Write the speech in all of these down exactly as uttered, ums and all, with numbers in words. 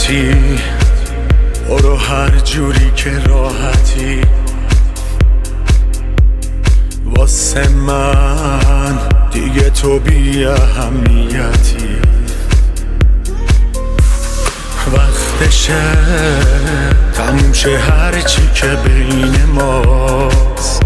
لعنتی، برو هر جوری که راحتی. واسه من دیگه تو بی اهمیتی. وقتشه تموم شه هرچی که بین ماست.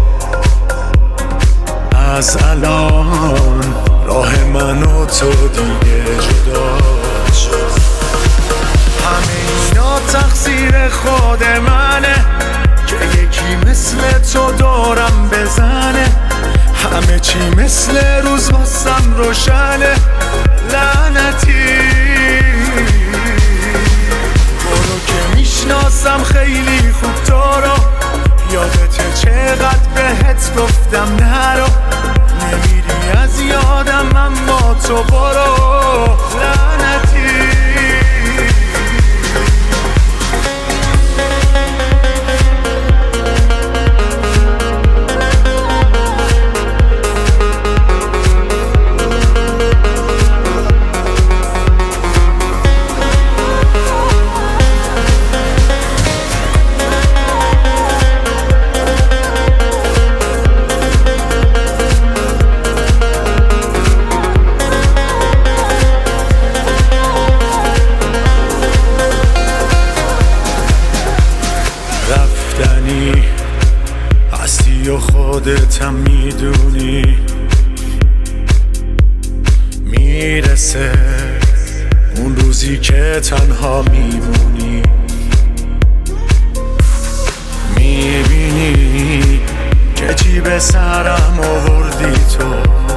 از الان راه من و تو دیگه جدا شد. همه اینا تقصیر خود منه که یکی مثل تو دورم بزنه. همه چی مثل روز واسم روشنه. لعنتی برو که میشناسم خیلی خوب تو رو. یادته چقدر بهت گفتم نرو. نمیری از یادم اما تو برو. لعنتی رفتنی هستی و خودتم میدونی. میرسه اون روزی که تنها میمونی. میبینی که چی به سرم آوردی تو.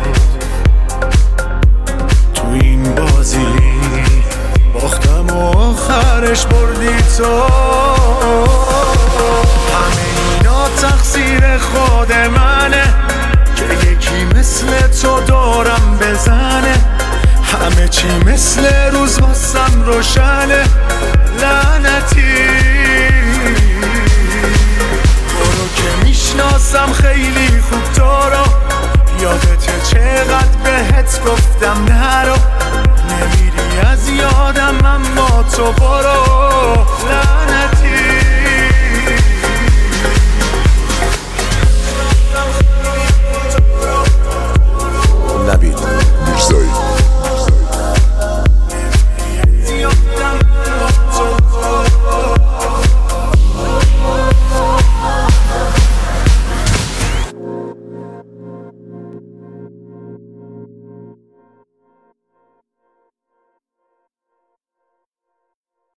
تو این بازی باختم و آخرش بردی تو. تقصیر خود منه که یکی مثل تو دورم بزنه. همه چی مثل روز واسم روشنه. لعنتی برو که میشناسم خیلی خوب تو رو. یادته چقدر بهت گفتم نرو. نمیری از یادم اما تو برو.